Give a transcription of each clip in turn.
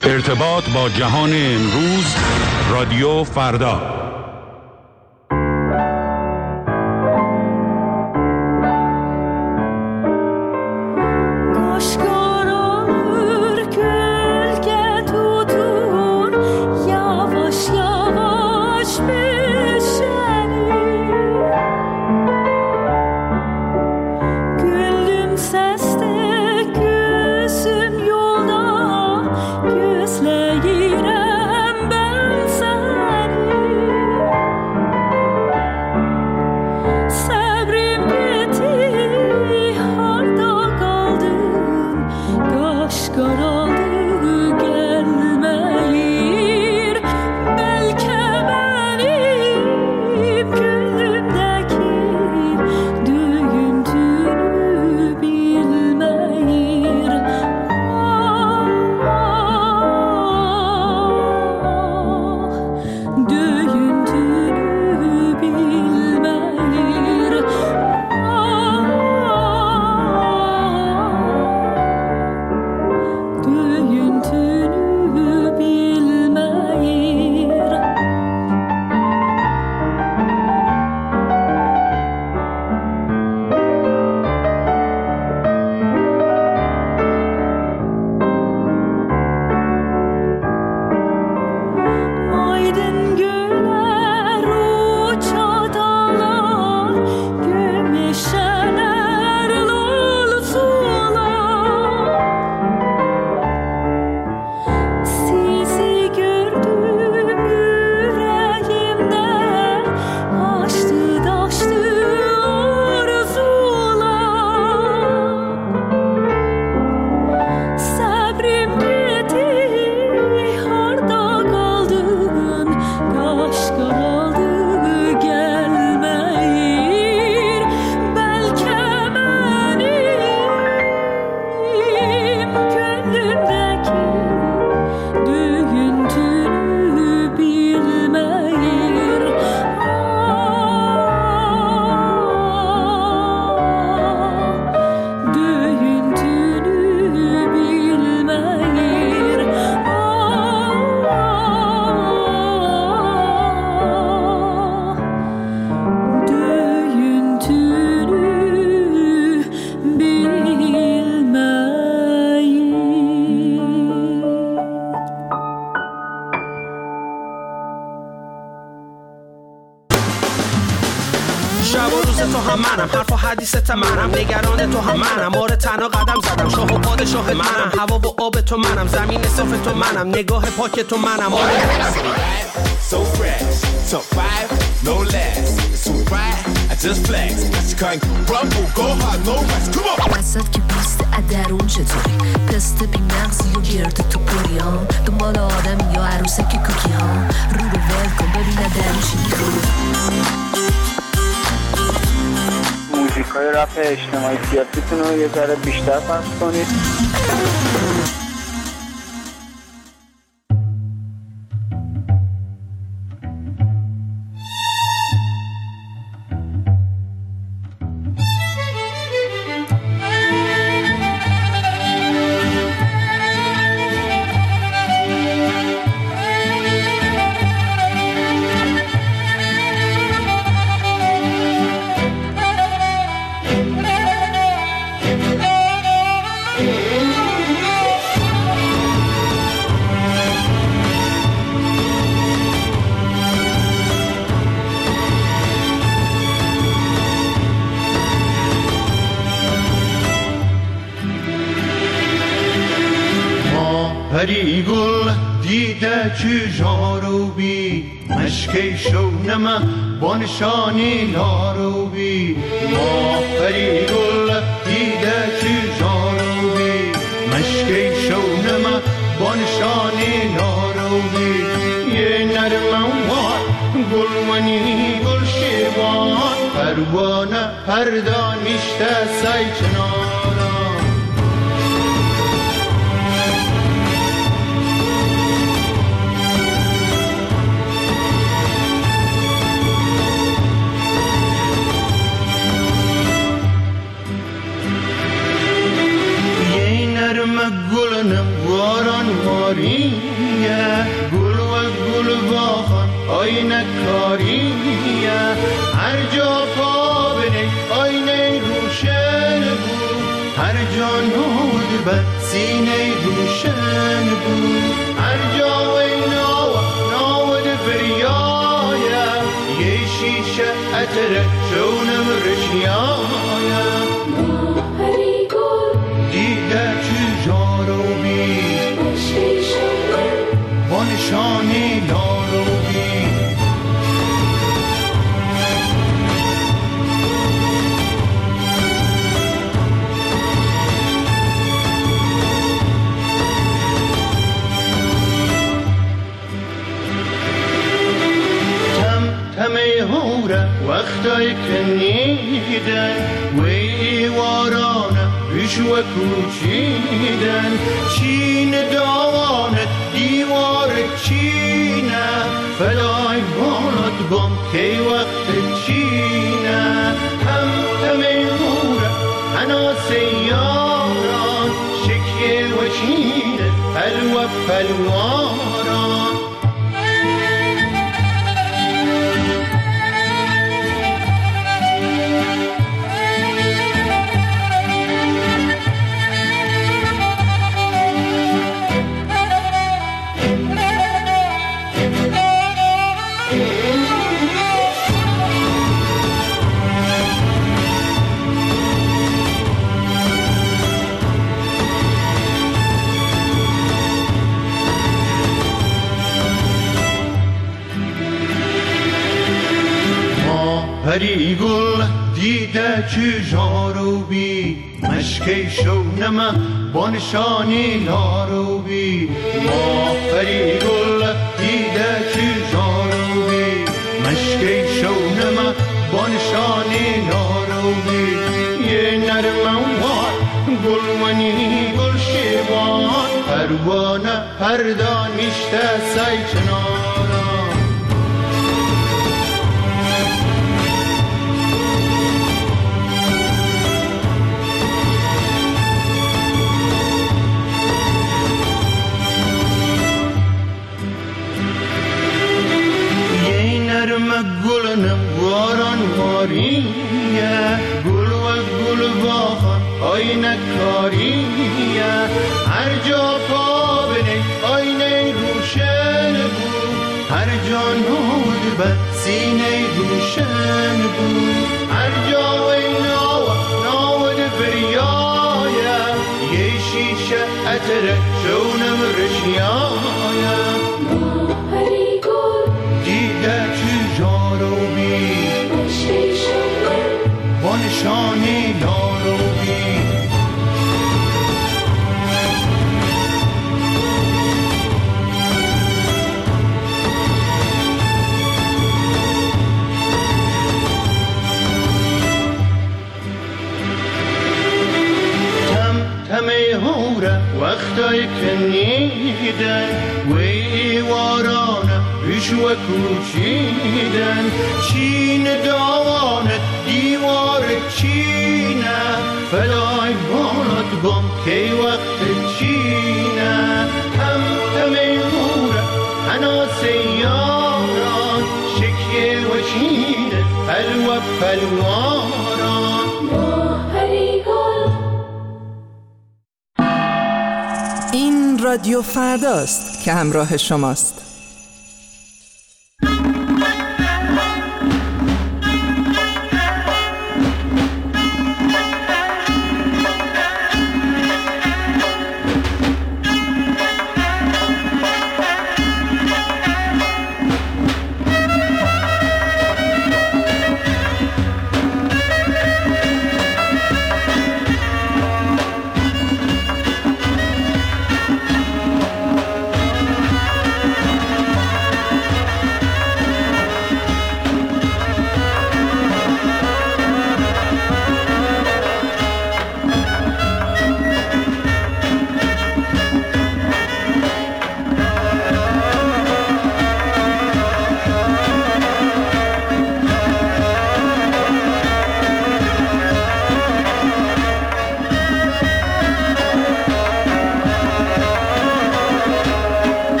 ارتباط با جهان امروز، رادیو فردا. منم نگران تو هم منم آره تنها قدم زدم شاه و پادشاه منم هوا و آب تو منم زمین صاف تو منم نگاه پاک تو منم آره so fresh top 5 no less so bright I just flex I can't rumble go hard no rest come on وسط که بیست ادرون چطوری پسته بی مغزی و گرد تو پریان دنبال آدم یا عروسه که کوکی ها رو ول کن ببین ادرون چی موزیکای رپ اجتماعی سیاسیتون رو یه ذره بیشتر پخش کنید. پری گل دیده چه جاروبی مشکی شونم بانشانی ناروبی ما پری گل دیده چه جاروبی مشکی شونم بانشانی ناروبی یه نرموار گلونی گل شیوان پروانه پردانیشته سای چنارا گلنم واران ماریه گل و گل باخان آینه کاریه هر جا پا بنه آینه روشن بود هر جا نود به سینه روشن بود هر جا نود فریایه یه شیشه اتره شونم رشیایه هری گل دیده چجارو بی با نشانی یارو بی همه هوره وقتای که نیدن وی وارانه بشو کوچیدن چین داوانت دیوار چینه فلای بالات گم کی وقت چینه همه هوره هنا سیاران شکیه و چینه پلو پلواران پری گل دیده چجارو بی مشکی شونم با نشانی نارو بی ما پری گل دیده چجارو بی مشکی شونم با نشانی نارو بی یه نرموان گلونی گل شیوان پروانه پردانشته سای چناران گلنم واران واریه گل و گل باخان آینه کاریه هر جا پا بنه آینه روشن بود هر جا نود به سینه روشن بود هر جا نود فریایه یه شیشه اتره شونم رشیایه هری گل دیده چجارو بی با نشانی یارو بی همه هوره وقتای که نیدن وی وارانه بشو کوچیدن چین داوانت دیوار چینه فلای بالات گم کی وقت چینه همه هوره هنا سیاران شکیه و چینه پلو پلواران هری گل این رادیو فرداست که همراه شماست.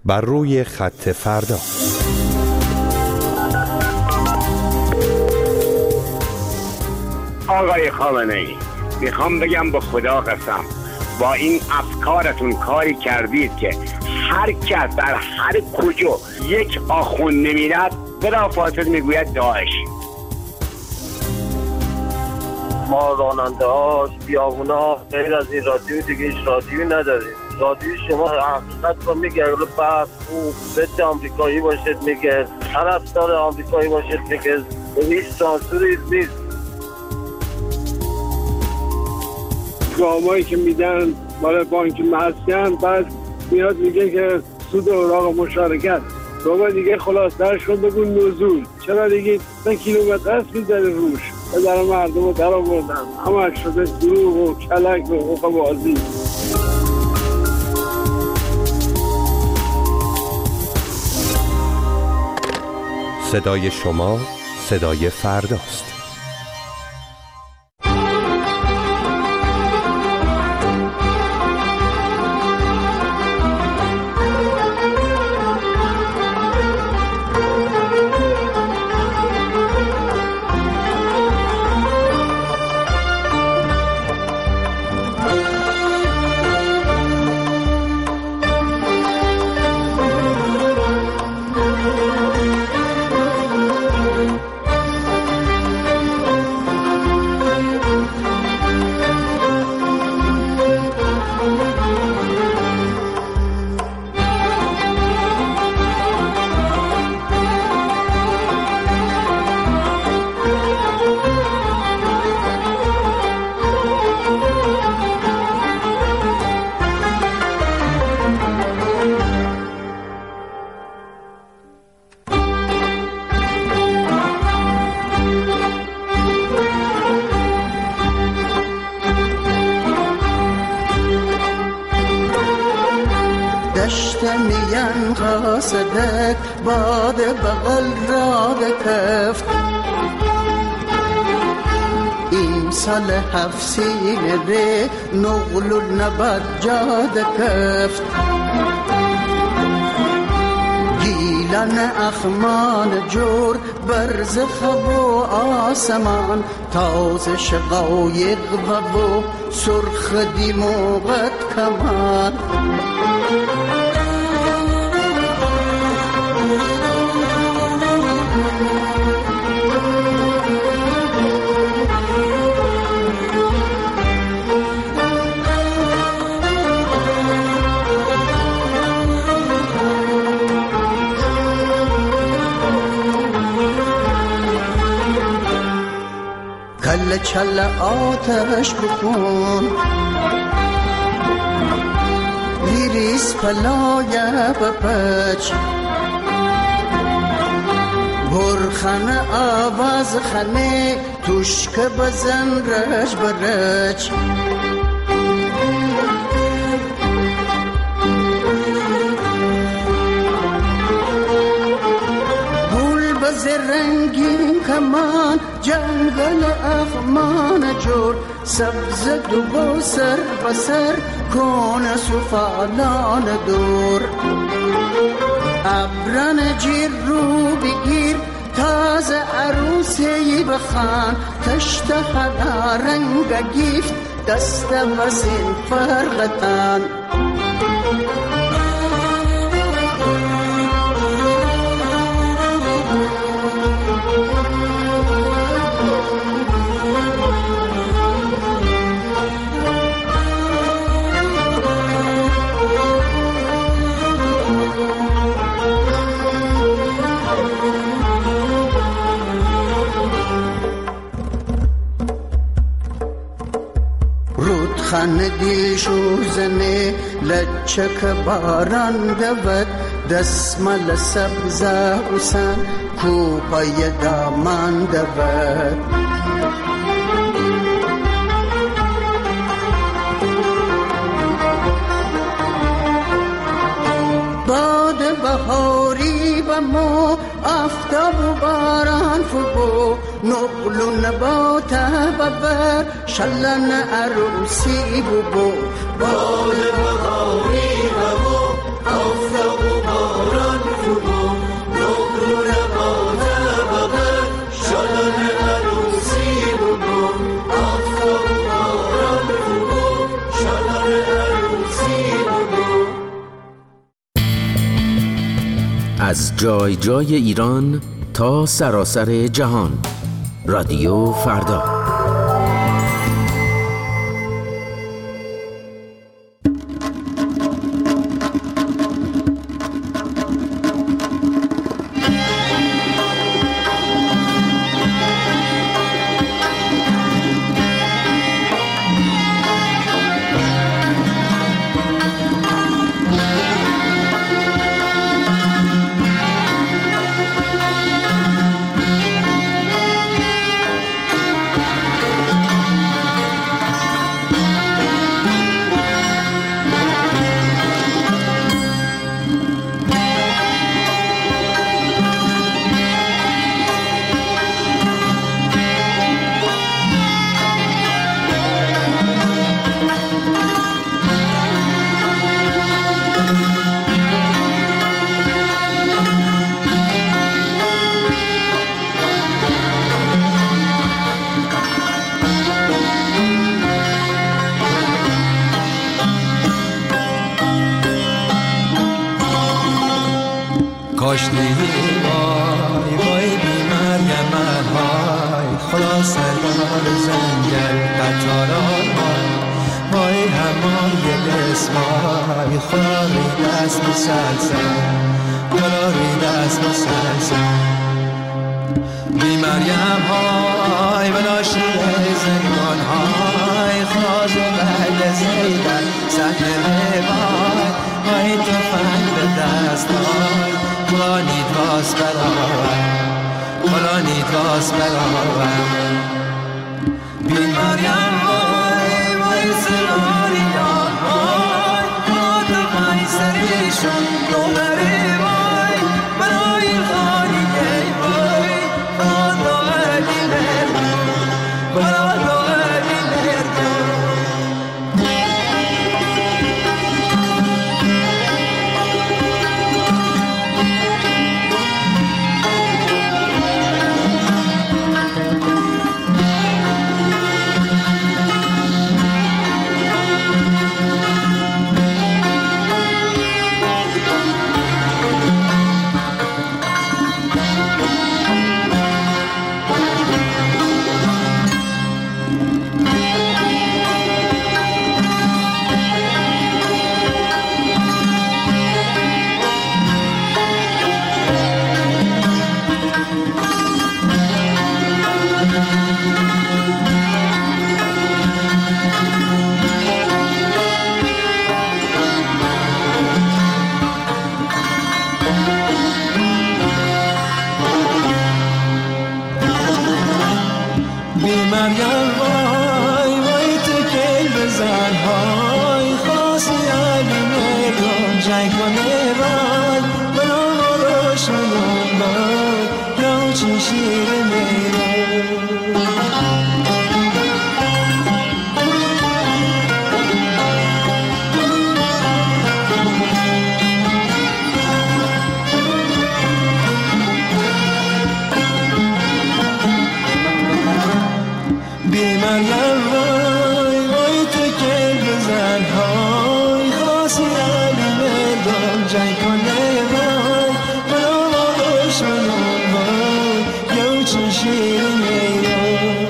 بر روی خط فردا. آقای خامنه‌ای، میخوام بگم به خدا قسم با این افکارتون کاری کردید که هر کس در هر کجا یک آخوند نمیرد بلافاصله میگوید داعش. ما راننده ها بیابونا غیر از این رادیو دیگه هیچ رادیویی نداریم. رادیو شما حقیقت رو میگه، اگه بعد ضد آمریکایی باشید میگه، طرفدار آمریکایی باشید میگه، هیچ سانسوری نیست. گامایی که میدن مال بانک مسکن بعد میاد میگه که سود اوراق مشارکت. بابا دیگه خلاصه‌اش بگو نزول. چرا دیگه 3 کیلومتر است میذاره روش و در مردم رو در آوردن. همه شده دروغ و کلک و حقوق بازی. صدای شما صدای فرداست. دشتمیان قاصدک باد بغل را کفت این سال حفصین ره نغل و نبات جاد کفت گیلن اخمان جور برز خب و آسمان تاز شقایق و سرخ دیموغت کمان کل چل آتش بکن لیریس پلای بپچ برخن آواز خنه توشک بزن رج برج گل بز رنگین کمان جنگل اخمان جور سبز دو سر بسر کون سفالان دور ابران جیر رو بگیر تازه عروسی بخان تشت خدا رنگ گیفت دست وزین فرغتان خان دیل شوزنه لچک باران دود دسمال سبزه حسن کوپای دامان دود باد بهاری و مو آفتاب و باران فبو نقل و نبات ببر شلن عروسی ببو باد بهاری و مو آفتاب و باران خوبا نقل و نبات بغل شادان عروسی بگو آفتاب و باران خوبا شادان عروسی بگو. از جای جای ایران تا سراسر جهان، رادیو فردا. کاشتی وای وای بی مریم های خدا سردار زنگل قطاران وای همای بسمای خدا رید از مسلسل خدا رید از مسلسل بی مریم های بلاشی زنگان های خواز بل زیدن سهل وای وای تو فن به دست های خدا نید واس براور خدا نید واس براور بی مریم وای وای سراری وای خدا وای سریشون دوباره وای برای خانیه وای خدا علی مردم خدا علی مردم مریم وای وای تکل بزن های خاصی علی مردم جنگ کنه وای بنا روش میدون وای یا چی شیر میرم مریم وای وای تکل بزن های خاصی علی مردم جنگ کنه وای بنا روش میدون وای یا چی شیر میرم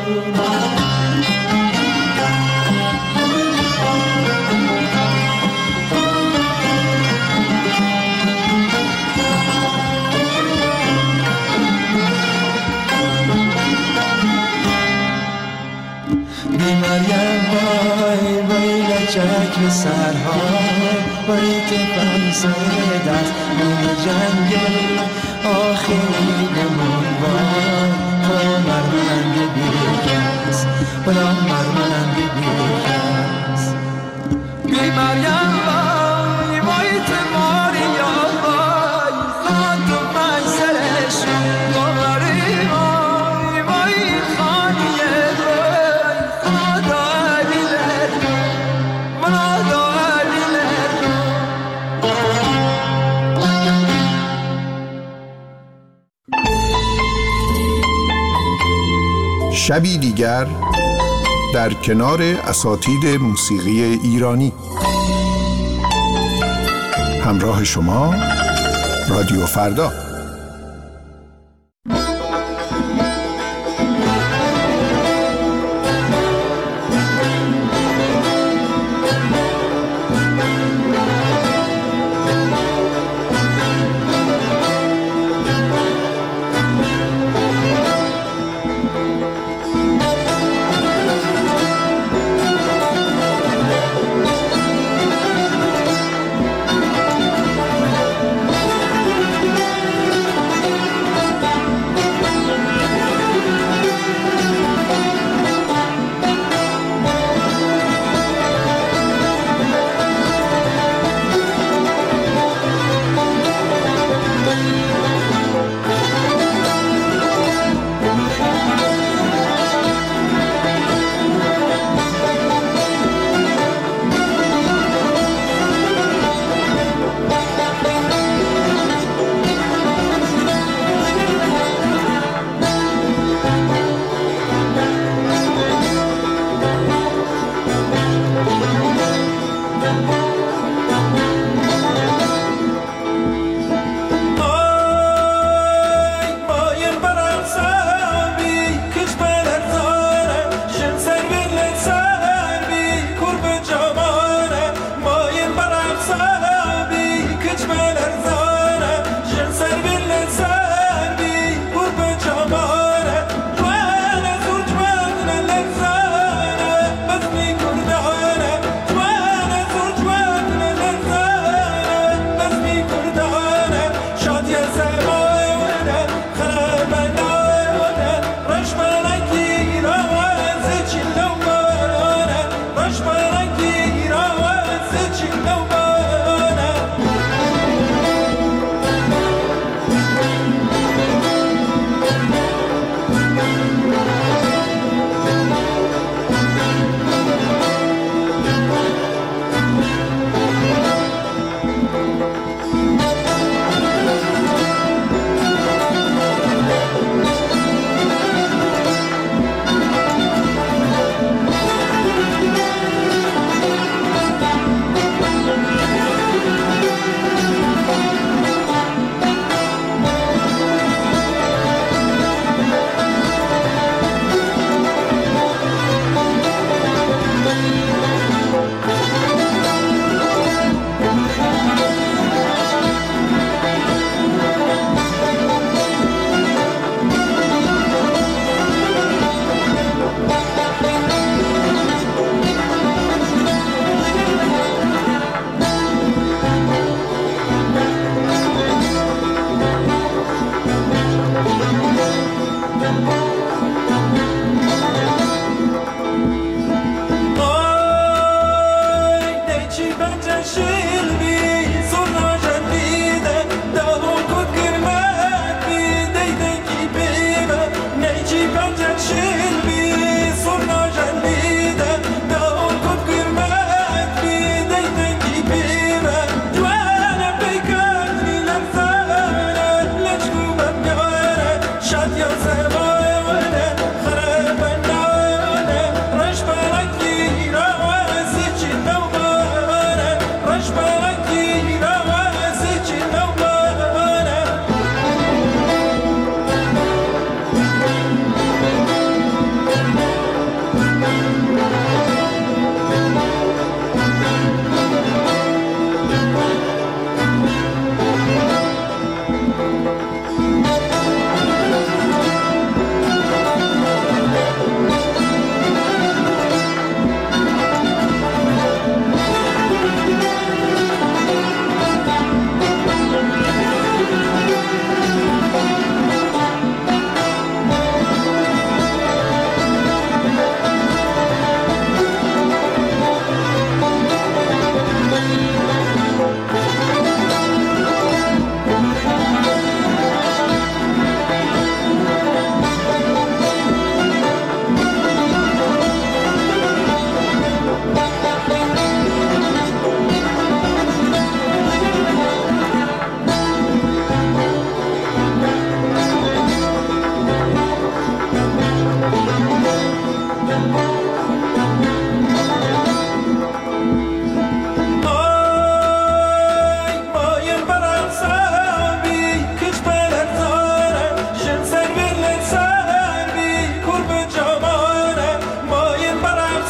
بی مریم وای وای لچک به سرهای وای تفن سر دست بی جنگل آخری نمون وای مرمند بی کس بلا مرمند بی کس بی مریم وای وای تماری وای خان تو من سرش دوباره وای وای خانیه شبی دیگر در کنار اساتید موسیقی ایرانی. همراه شما رادیو فردا.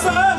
سر